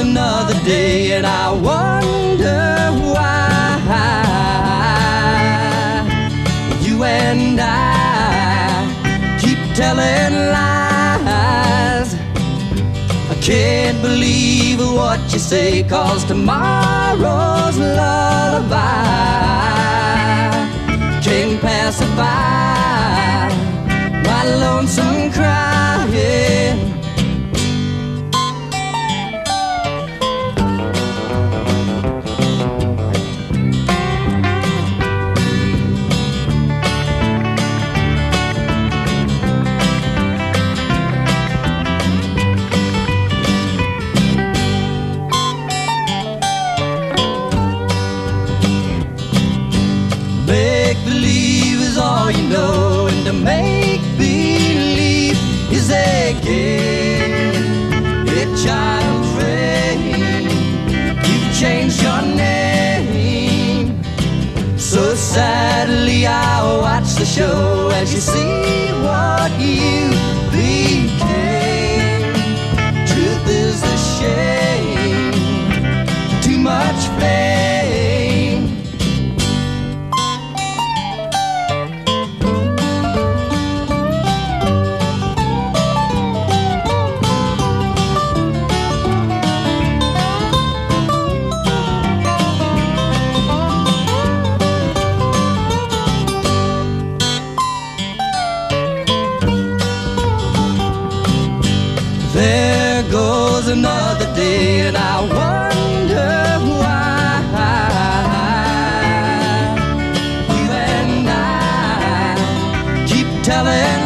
another day, and I wonder why you and I keep telling lies. I can't believe what you say, 'cause tomorrow's lullaby can't pass it by, my lonesome crying. Make believe is all you know, and to make believe is a game. It child frame, you've changed your name. So sadly I watch the show as you see what you became. Truth is a shame, too much blame. There goes another day, and I wonder why you and I keep telling